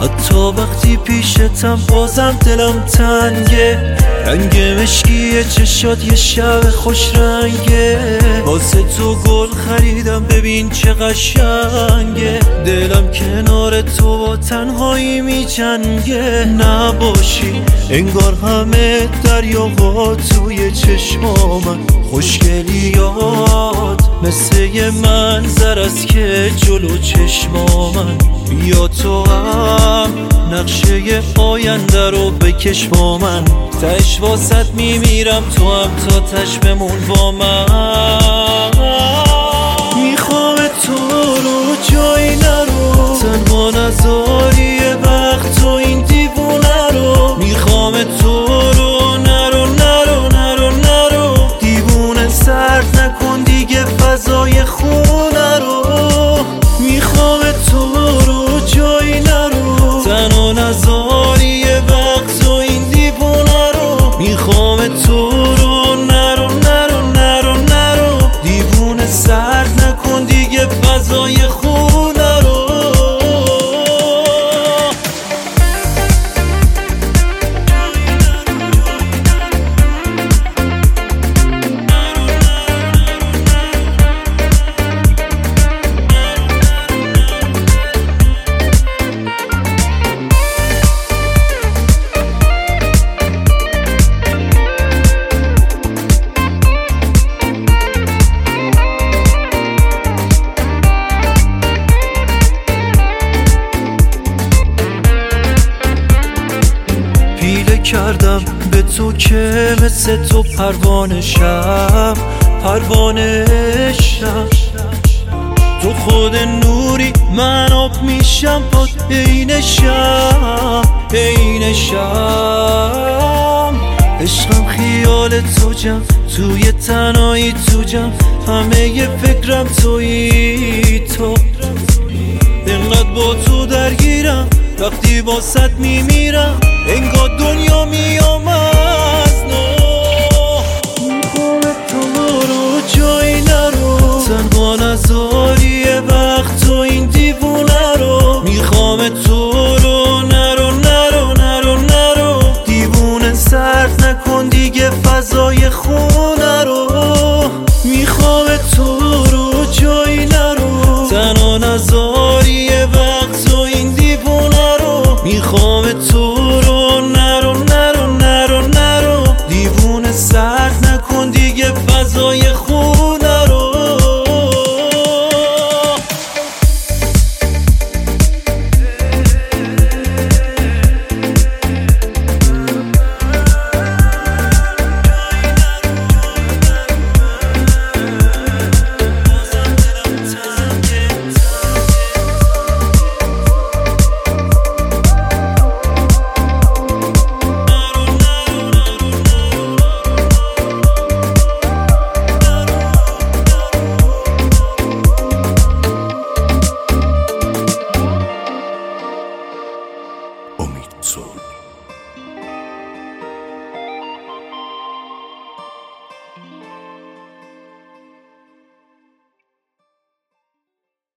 حتی وقتی پیشتم بازم دلم تنگه. رنگ مشکی چشات یه شب خوش رنگه. واسه تو گل خریدم ببین چه قشنگه. دلم کنار تو با تنهایی می جنگه. نباشی انگار همه دریاها توی چشمامن. خوشگلیات مثل یه منظر است که جلو چشمامن. بیا تو هم نقشه آینده رو بکش با من. تش واسط میمیرم تو هم تا تش بمون با من. میخوام تو رو جایی نرو، تنها نذاری وقت تو این دیوونه رو. میخوام تو رو نرو نرو نرو نرو، دیوونه سرد نکن دیگه فضای خونه رو. میخوام تو رو جایی نرو، تنها نذاری وقت تو این دیوونه رو. میخوام تو رو نرو نرو نرو نرو، دیوونه سرد نکن دیگه فضای خونه رو. کردم به تو که مثل تو پروانه شم، پروانه شم. تو خود نوری من آب میشم پاد عین شم، عین شم. عشقم خیال تو جم، توی تنهایی تو جم، همه ی فکرم تویی تو. اینقدر با تو درگیرم وقتی واسط میمیرم، انگار دنیا میامد